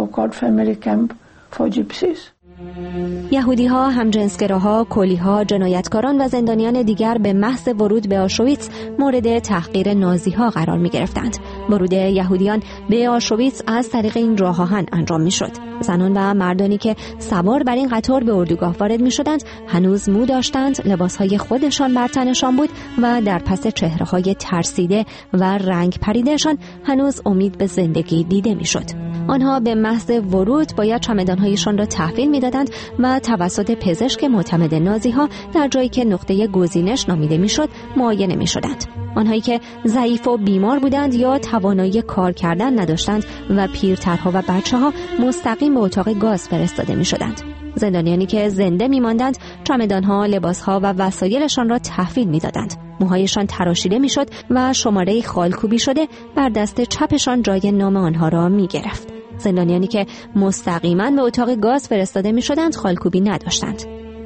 یهودی‌ها، همجنسگراها، کلی‌ها، جنایتکاران و زندانیان دیگر به محض ورود به آشویتس مورد تحقیر نازی‌ها قرار می‌گرفتند. ورود یهودیان به آشویتس از طریق این راه آهن انجام می‌شد. زنان و مردانی که سوار بر این قطار به اردوگاه وارد می‌شدند هنوز مو داشتند، لباس‌های خودشان بر تنشان بود و در پس چهره‌های ترسیده و رنگ پریده‌شان هنوز امید به زندگی دیده می‌شد. آنها به محض ورود باید چمدان‌هایشان را تحویل می‌دادند و توسط پزشک معتمد نازی‌ها در جایی که نقطه گزینش نامیده می‌شد معاینه می‌شدند. آنهایی که ضعیف و بیمار بودند یا توانایی کار کردن نداشتند و پیرترها و بچه‌ها مستقیم به اتاق گاز فرستاده می‌شدند. زندانیانی که زنده می‌ماندند چمدان‌ها، لباس‌ها و وسایلشان را تحویل می‌دادند. موهایشان تراشیده می‌شد و شماره خالکوبی شده بر دست چپشان جای نام آنها را می‌گرفت. زندانیانی که مستقیما به اتاق گاز فرستاده می‌شدند خالکوبی نداشتند.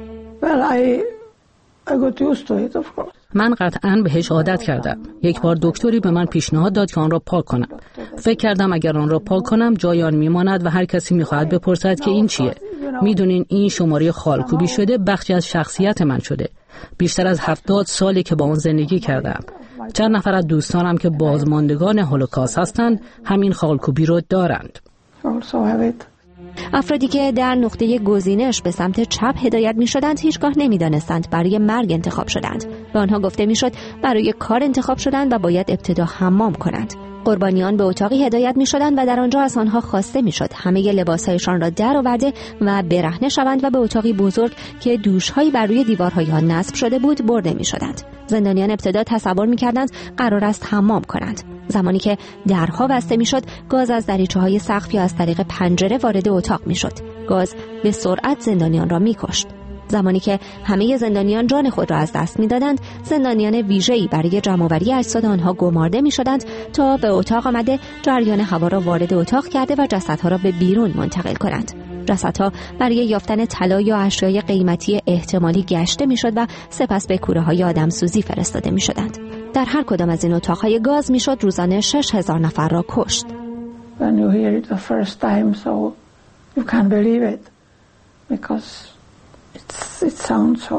من قطعاً بهش عادت کردم. یک بار دکتری به من پیشنهاد داد که آن را پاک کنم. فکر کردم اگر آن را پاک کنم جای آن میماند و هر کسی می‌خواهد بپرسد که این چیه. میدونین این شماره خالکوبی شده بخشی از شخصیت من شده. بیشتر از 70 سالی که با آن زندگی کردم. چند نفر از دوستانم که بازماندگان هولوکاست هستند همین خالکوبی رو دارند.
افرادی که در نقطه گزینش به سمت چپ هدایت می شدند هیچگاه نمی دانستند برای مرگ انتخاب شدند. به آنها گفته می شد برای کار انتخاب شدند و باید ابتدا حمام کنند. قربانیان به اتاقی هدایت می‌شدند و در آنجا از آنها خواسته می‌شد همه لباسهایشان را درآورده و برهنه شوند و به اتاقی بزرگ که دوش‌هایی بر روی دیوارهای آن نصب شده بود برده می‌شدند. زندانیان ابتدا تصور می‌کردند قرار است حمام کنند. زمانی که درها بسته می‌شد، گاز از دریچه‌های سقف یا از طریق پنجره وارد اتاق می‌شد. گاز به سرعت زندانیان را می‌کشت. زمانی که همه زندانیان جان خود را از دست می‌دادند، زندانیان ویژه‌ای برای جمع‌آوری اجساد آنها گمارده می‌شدند تا به اتاق آمده جریان هوا را وارد اتاق کرده و جسدها را به بیرون منتقل کنند. جسدها برای یافتن طلا یا اشیای قیمتی احتمالی گشته می‌شد و سپس به کوره‌های آدمسوزی فرستاده می‌شدند. در هر کدام از این اتاق‌های گاز می‌شد روزانه 6000 نفر را کشت.
When you hear it the first time, so you can't believe it because it sounds so.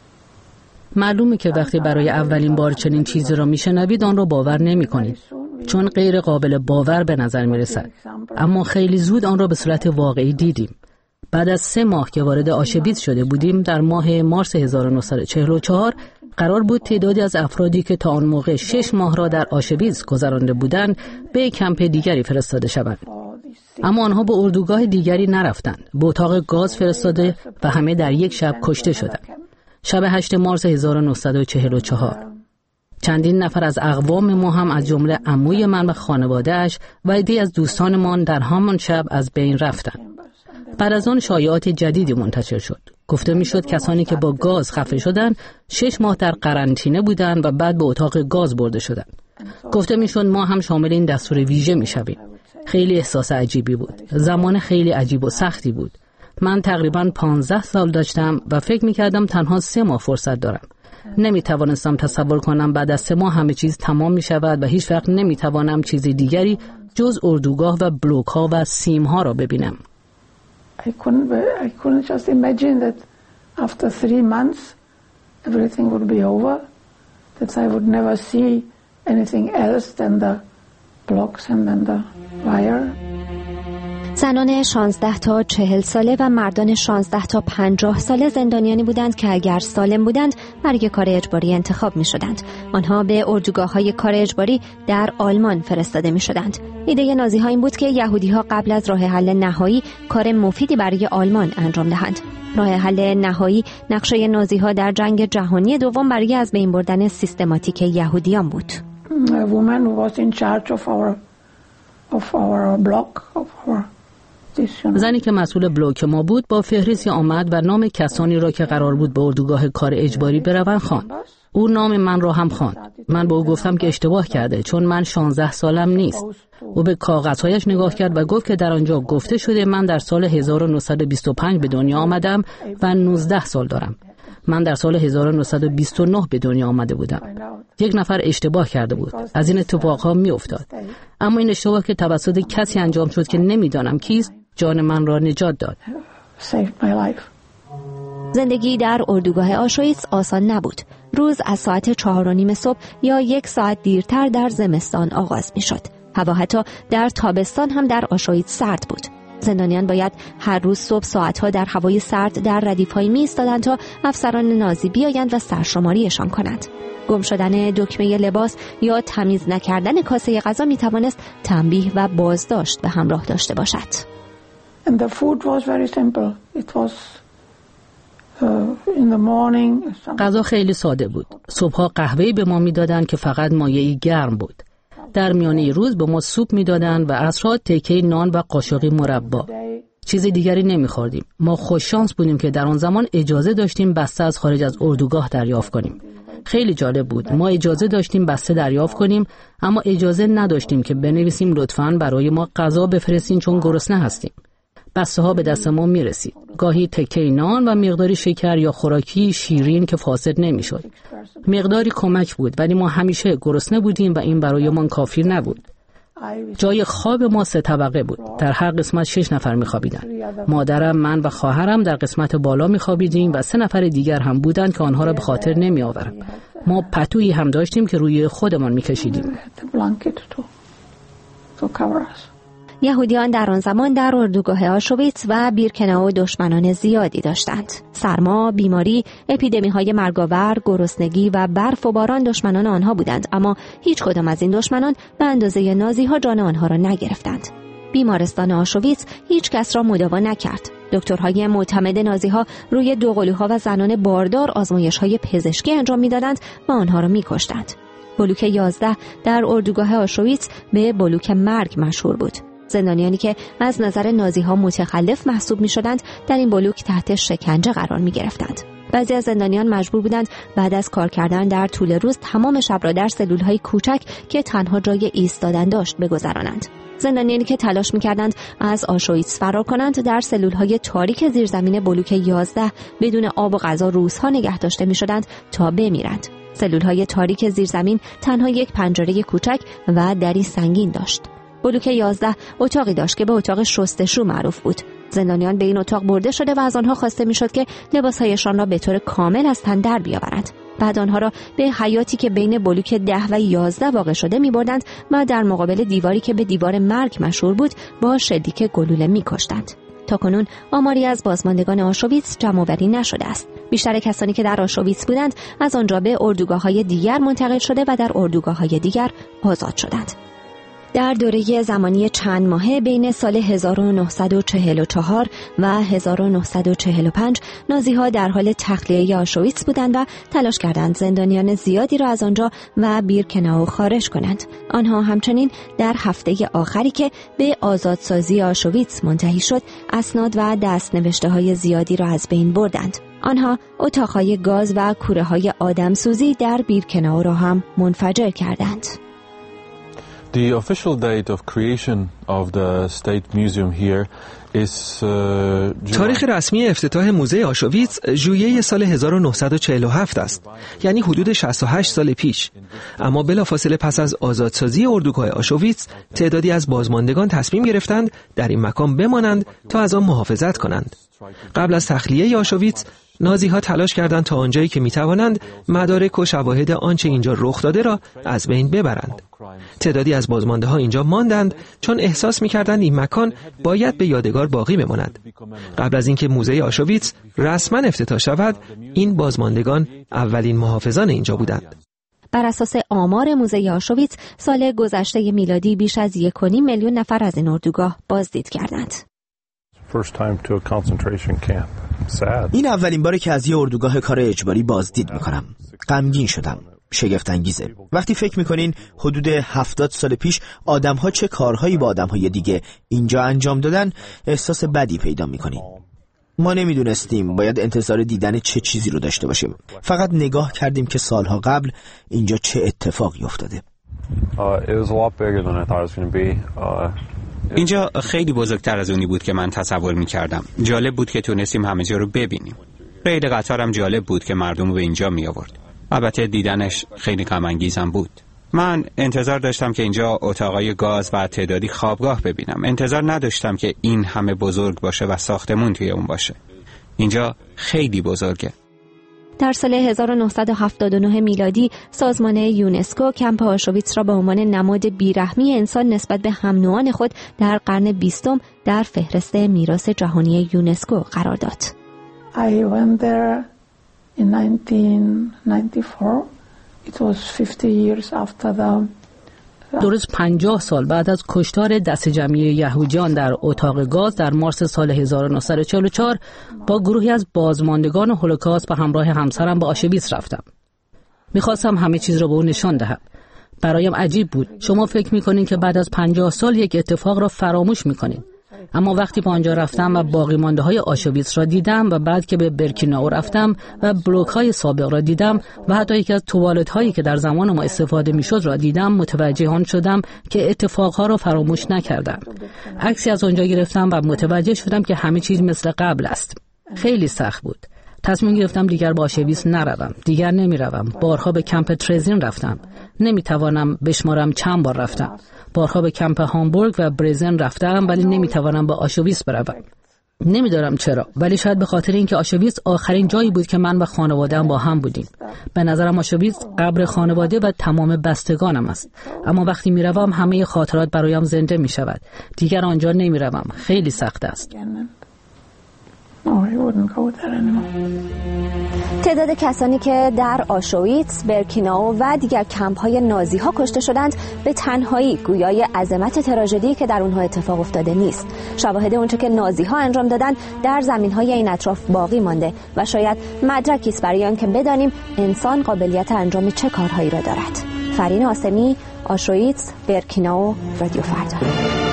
معلومه که وقتی برای اولین بار چنین چیزی را میشنوید آن را باور نمی‌کنید، چون غیر قابل باور به نظر می‌رسد. اما خیلی زود آن را به صورت واقعی دیدیم. بعد از 3 ماه که وارد آشویتز شده بودیم، در ماه مارس 1944 قرار بود تعدادی از افرادی که تا آن موقع 6 ماه را در آشویتز گذرانده بودند به کمپ دیگری فرستاده شوند. اما آنها به اردوگاه دیگری نرفتند، به اتاق گاز فرستاده و همه در یک شب کشته شدند. شب 8 مارس 1944 چندین نفر از اقوام ما هم از جمله عموی من و خانواده‌اش و عده‌ای از دوستانمان در همان شب از بین رفتند. بعد از آن شایعات جدیدی منتشر شد. گفته میشد کسانی که با گاز خفه شدند 6 ماه در قرنطینه بودند و بعد به اتاق گاز برده شدند. گفته میشد ما هم شامل این دستور ویژه میشویم. خیلی احساس عجیبی بود. زمان خیلی عجیب و سختی بود. من تقریباً 15 سال داشتم و فکر میکردم تنها 3 ماه فرصت دارم. نمیتوانستم تصور کنم بعد از 3 ماه همه چیز تمام میشود و هیچ وقت نمیتوانم چیز دیگری جز اردوگاه و بلوک ها و سیم ها را ببینم.
I couldn't just imagine that after 3 months everything would be over, that I would never see anything else than the blocks and then the wire.
زنان 16 تا 40 ساله و مردان 16 تا 50 ساله زندانیانی بودند که اگر سالم بودند برای کار اجباری انتخاب می شدند. آنها به اردوگاه‌های کار اجباری در آلمان فرستاده می شدند. ایده نازی ها این بود که یهودی ها قبل از راه حل نهایی کار مفیدی برای آلمان انجام دهند. راه حل نهایی نقشه نازی ها در جنگ جهانی دوم برای از بین بردن سیستماتیک یهودیان بود.
A woman who was in charge of our block of our
زنی که مسئول بلوک ما بود با فهرستی آمد و نام کسانی را که قرار بود به اردوگاه کار اجباری بروند خواند. او نام من را هم خواند. من به او گفتم که اشتباه کرده چون من 16 سالم نیست. او به کاغذهایش نگاه کرد و گفت که در آنجا گفته شده من در سال 1925 به دنیا آمدم و 19 سال دارم. من در سال 1929 به دنیا آمده بودم. یک نفر اشتباه کرده بود. از این اتفاقها می افتاد. اما این اشتباه که توسط کسی انجام شد که نمیدانم کیست جان من را نجات داد.
زندگی در اردوگاه آشویتز آسان نبود. روز از ساعت 4:30 صبح یا 1 ساعت دیرتر در زمستان آغاز می شد. هوا حتی در تابستان هم در آشویتز سرد بود. زندانیان باید هر روز صبح ساعتها در هوای سرد در ردیف‌های می‌ایستادند تا افسران نازی بیایند و سرشماریشان کنند. گم شدن دکمه لباس یا تمیز نکردن کاسه غذا می‌توانست تنبیه و بازداشت به همراه داشته باشد.
And the food was very simple. It was in the morning.
غذا خیلی ساده بود. صبح‌ها قهوه‌ای به ما می‌دادند که فقط مایعی گرم بود. در میانه روز به ما سوپ می‌دادند و عصرها تکه نان و قاشقی مربا. چیز دیگری نمی‌خوردیم. ما خوششانس بودیم که در آن زمان اجازه داشتیم بسته از خارج از اردوگاه دریافت کنیم. خیلی جالب بود. ما اجازه داشتیم بسته دریافت کنیم، اما اجازه نداشتیم که بنویسیم لطفاً برای ما غذا بفرستین چون گرسنه هستیم. بسته ها به دست ما میرسید. گاهی تکه نان و مقداری شکر یا خوراکی شیرین که فاسد نمیشد. مقداری کمک بود، ولی ما همیشه گرسنه بودیم و این برای ما کافی نبود. جای خواب ما 3 طبقه بود. در هر قسمت 6 نفر میخوابیدند. مادرم، من و خواهرم در قسمت بالا میخوابیدیم و 3 نفر دیگر هم بودند که آنها را به خاطر نمیآورم. ما پتویی هم داشتیم که روی خودمان میکشیدیم.
یهودیان در آن زمان در اردوگاه آشویتس و بیرکناو دشمنان زیادی داشتند. سرما، بیماری، اپیدمی‌های مرگاور، گرسنگی و برف و باران دشمنان آنها بودند، اما هیچ کدام از این دشمنان به اندازه نازی‌ها جان آنها را نگرفتند. بیمارستان آشویتس هیچ کس را مداوا نکرد. دکترهای معتمد نازی‌ها روی دوقلوها و زنان باردار آزمایش‌های پزشکی انجام می‌دادند و آنها را می‌کشتند. بلوک 11 در اردوگاه آشویتس به بلوک مرگ مشهور بود. زندانیانی که از نظر نازی‌ها متخلف محسوب می‌شدند در این بلوک تحت شکنجه قرار می‌گرفتند. بعضی از زندانیان مجبور بودند بعد از کار کردن در طول روز تمام شب را در سلول‌های کوچک که تنها جای ایستادن داشت بگذرانند. زندانیانی که تلاش می‌کردند از آشویتس فرار کنند در سلول‌های تاریک زیرزمین بلوک 11 بدون آب و غذا روزها نگه داشته می‌شدند تا بمیرند. سلول‌های تاریک زیرزمین تنها یک پنجره کوچک و دری سنگین داشت. بلوک 11 اتاقی داشت که به اتاق شستشو معروف بود. زندانیان به این اتاق برده شده و از آنها خواسته می‌شد که لباس‌هایشان را به طور کامل از تن در بیاورند. بعد آنها را به حیاتی که بین بلوک 10 و 11 واقع شده می‌بردند و در مقابل دیواری که به دیوار مرگ مشهور بود با شلیک گلوله می‌کشتند. تاکنون آماری از بازماندگان آشویتس جمع‌آوری نشده است. بیشتر کسانی که در آشویتس بودند از آنجا به اردوگاه‌های دیگر منتقل شده و در اردوگاه‌های دیگر آزاد شدند. در دوره زمانی چند ماهه بین سال 1944 و 1945 نازی‌ها در حال تخلیه آشویتس بودند و تلاش کردند زندانیان زیادی را از آنجا و بیرکناو خارج کنند. آنها همچنین در هفته آخری که به آزادسازی آشویتس منتهی شد، اسناد و دست‌نوشته‌های زیادی را از بین بردند. آنها اتاق‌های گاز و کوره‌های آدمسوزی در بیرکناو را هم منفجر کردند.
The official date of creation of the State Museum here is
تاریخ رسمی افتتاح موزه آشویتس ژوئیه سال 1947 است، یعنی حدود 68 سال پیش. اما بلافاصله پس از آزادسازی اردوگاه آشویتس تعدادی از بازماندگان تصمیم گرفتند در این مکان بمانند تا از آن محافظت کنند. قبل از تخلیه آشویتس نازی‌ها تلاش کردند تا آنجایی که می‌توانند مدارک و شواهد آنچه اینجا رخ داده را از بین ببرند. تعدادی از بازمانده‌ها اینجا ماندند چون احساس می‌کردند این مکان باید به یادگار باقی بماند. قبل از اینکه موزه آشویتس رسما افتتاح شود، این بازماندگان اولین محافظان اینجا بودند.
بر اساس آمار موزه آشویتس سال گذشته میلادی بیش از 1.5 میلیون نفر از این اردوگاه بازدید کردند.
این اولین باره که از یه اردوگاه کار اجباری بازدید میکنم. غمگین شدم. شگفت انگیزه. وقتی فکر میکنین حدود 70 سال پیش آدم‌ها چه کارهایی با آدم‌های دیگه اینجا انجام دادن، احساس بدی پیدا میکنین. ما نمیدونستیم باید انتظار دیدن چه چیزی رو داشته باشیم. فقط نگاه کردیم که سالها قبل اینجا چه اتفاقی افتاده.
اینجا خیلی بزرگتر از اونی بود که من تصور می‌کردم. جالب بود که تونستیم همه جا رو ببینیم. ریل قطارم جالب بود که مردم رو به اینجا می آورد. البته دیدنش خیلی غم انگیزم بود. من انتظار داشتم که اینجا اتاقای گاز و تعدادی خوابگاه ببینم. انتظار نداشتم که این همه بزرگ باشه و ساختمون توی اون باشه. اینجا خیلی بزرگه.
در سال 1979 میلادی سازمان یونسکو کمپ آشویتس را به عنوان نماد بیرحمی انسان نسبت به هم نوعان خود در قرن 20 در فهرست میراث جهانی یونسکو قرار داد.
I went there in 1994. It was 50 years after the
درست 50 سال بعد از کشتار دست جمعی یهودیان در اتاق گاز در مارس سال 1944 با گروهی از بازماندگان هولوکاست به همراه همسرم به آشویتس رفتم. میخواستم همه چیز را به اون نشان دهم. برایم عجیب بود. شما فکر میکنین که بعد از 50 سال یک اتفاق را فراموش میکنین. اما وقتی به آنجا رفتم و باقی مانده های آشویتس را دیدم و بعد که به برکیناو رفتم و بلوک های سابق را دیدم و حتی یکی از توالت هایی که در زمان ما استفاده میشد را دیدم، متوجه آن شدم که اتفاق ها را فراموش نکردم. عکسی از آنجا گرفتم و متوجه شدم که همه چیز مثل قبل است. خیلی سخت بود. تصمیم گرفتم دیگر با آشویتس نروم. دیگر نمیروم. بارها به کمپ ترزین رفتم. نمیتوانم بشمارم چند بار رفتم. بارها به کمپ هامبورگ و برزن رفتم ولی نمیتوانم به آشویتس بروم. نمیدارم چرا، ولی شاید به خاطر اینکه آشویتس آخرین جایی بود که من و خانواده‌ام با هم بودیم. به نظرم آشویتس قبر خانواده و تمام بستگانم است. اما وقتی میروم همه خاطرات برایم زنده میشود. دیگر آنجا نمیروم. خیلی سخت است.
تعداد کسانی که در آشویتس، برکیناو و دیگر کمپ‌های نازی‌ها کشته شدند به تنهایی گویای عظمت تراژدی که در اونها اتفاق افتاده نیست. شواهد اونچه که نازی‌ها انجام دادن در زمین‌های این اطراف باقی مانده و شاید مدرکی است برای آنکه بدانیم انسان قابلیت انجام چه کارهایی را دارد. فرین آسمی، آشویتس، برکیناو، رادیو فردا.